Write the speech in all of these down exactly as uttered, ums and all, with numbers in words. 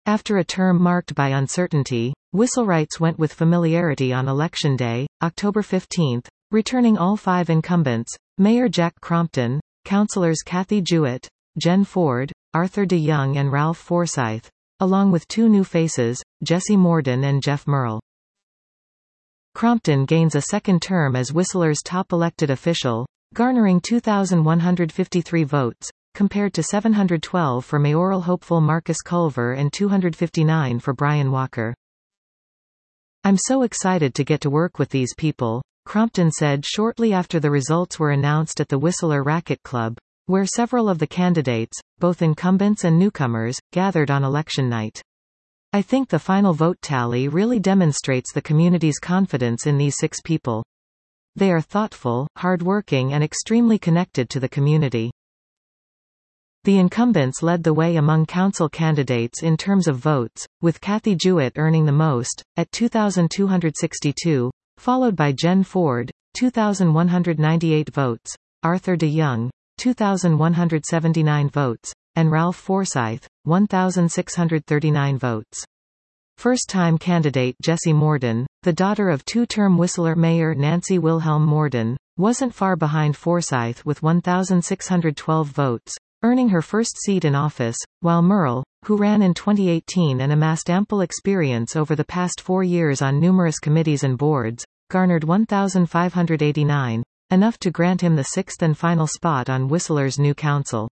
After a term marked by uncertainty, Whistlewrights went with familiarity on Election Day, October fifteenth, returning all five incumbents, Mayor Jack Crompton, Councillors Kathy Jewett, Jen Ford, Arthur DeYoung and Ralph Forsyth, along with two new faces, Jesse Morden and Jeff Merle. Crompton gains a second term as Whistler's top elected official, garnering two thousand one hundred fifty-three votes, compared to seven hundred twelve for mayoral hopeful Marcus Culver and two hundred fifty-nine for Brian Walker. "I'm so excited to get to work with these people," Crompton said shortly after the results were announced at the Whistler Racquet Club, where several of the candidates, both incumbents and newcomers, gathered on election night. "I think the final vote tally really demonstrates the community's confidence in these six people. They are thoughtful, hardworking and extremely connected to the community." The incumbents led the way among council candidates in terms of votes, with Kathy Jewett earning the most, at two thousand two hundred sixty-two, followed by Jen Ford, two thousand one hundred ninety-eight votes, Arthur DeYoung, two thousand one hundred seventy-nine votes, and Ralph Forsyth, one thousand six hundred thirty-nine votes. First-time candidate Jessie Morden, the daughter of two-term Whistler Mayor Nancy Wilhelm Morden, wasn't far behind Forsyth with one thousand six hundred twelve votes, earning her first seat in office, while Merle, who ran in twenty eighteen and amassed ample experience over the past four years on numerous committees and boards, garnered one thousand five hundred eighty-nine, enough to grant him the sixth and final spot on Whistler's new council.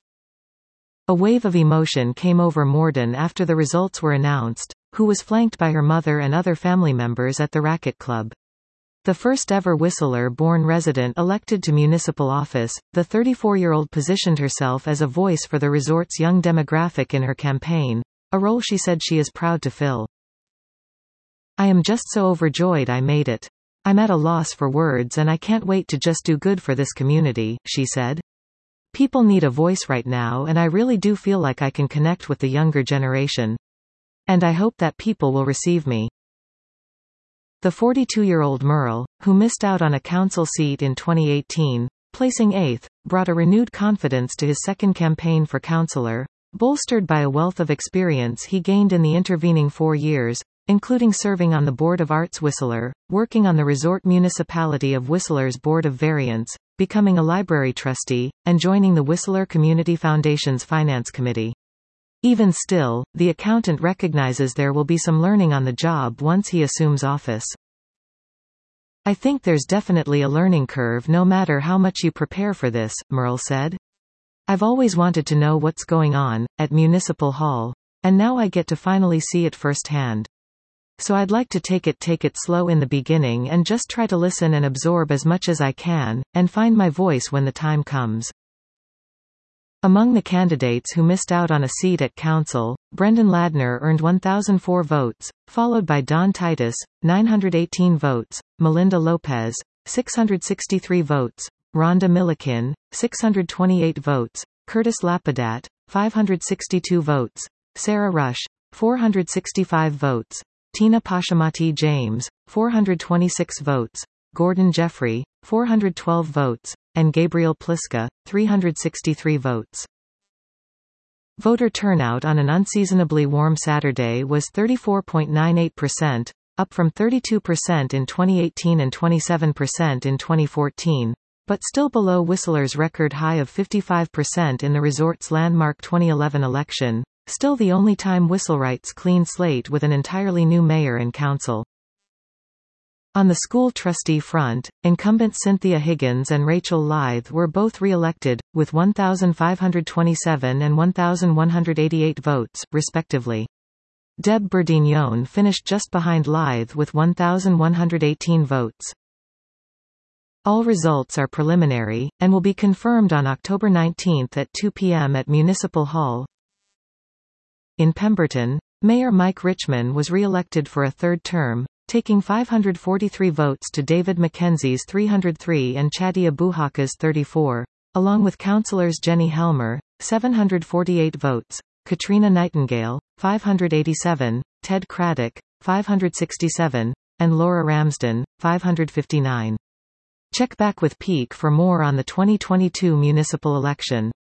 A wave of emotion came over Morden after the results were announced, who was flanked by her mother and other family members at the Racquet Club. The first-ever Whistler-born resident elected to municipal office, the thirty-four-year-old positioned herself as a voice for the resort's young demographic in her campaign, a role she said she is proud to fill. "I am just so overjoyed I made it. I'm at a loss for words and I can't wait to just do good for this community," she said. "People need a voice right now and I really do feel like I can connect with the younger generation. And I hope that people will receive me." The forty-two-year-old Merle, who missed out on a council seat in twenty eighteen, placing eighth, brought a renewed confidence to his second campaign for councillor, bolstered by a wealth of experience he gained in the intervening four years, including serving on the Board of Arts Whistler, working on the resort municipality of Whistler's Board of Variance, becoming a library trustee, and joining the Whistler Community Foundation's Finance Committee. Even still, the accountant recognizes there will be some learning on the job once he assumes office. "I think there's definitely a learning curve no matter how much you prepare for this," Merle said. "I've always wanted to know what's going on, at Municipal Hall. And now I get to finally see it firsthand. So I'd like to take it take it slow in the beginning and just try to listen and absorb as much as I can, and find my voice when the time comes." Among the candidates who missed out on a seat at council, Brendan Ladner earned one thousand four votes, followed by Don Titus, nine hundred eighteen votes, Melinda Lopez, six hundred sixty-three votes, Rhonda Milliken, six hundred twenty-eight votes, Curtis Lapidat, five hundred sixty-two votes, Sarah Rush, four hundred sixty-five votes, Tina Pashamati James, four hundred twenty-six votes, Gordon Jeffrey, four hundred twelve votes, and Gabriel Pliska, three hundred sixty-three votes. Voter turnout on an unseasonably warm Saturday was thirty-four point nine eight percent, up from thirty-two percent in twenty eighteen and twenty-seven percent in twenty fourteen, but still below Whistler's record high of fifty-five percent in the resort's landmark twenty eleven election, still the only time Whistlewrights clean slate with an entirely new mayor and council. On the school trustee front, incumbent Cynthia Higgins and Rachel Lythe were both re-elected, with one thousand five hundred twenty-seven and one thousand one hundred eighty-eight votes, respectively. Deb Bourdignon finished just behind Lythe with one thousand one hundred eighteen votes. All results are preliminary, and will be confirmed on October nineteenth at two p m at Municipal Hall. In Pemberton, Mayor Mike Richman was re-elected for a third term, taking five hundred forty-three votes to David McKenzie's three hundred three and Chadi Abuhaka's thirty-four, along with councillors Jenny Helmer, seven hundred forty-eight votes, Katrina Nightingale, five hundred eighty-seven, Ted Craddock, five hundred sixty-seven, and Laura Ramsden, five hundred fifty-nine. Check back with Peak for more on the twenty twenty-two municipal election.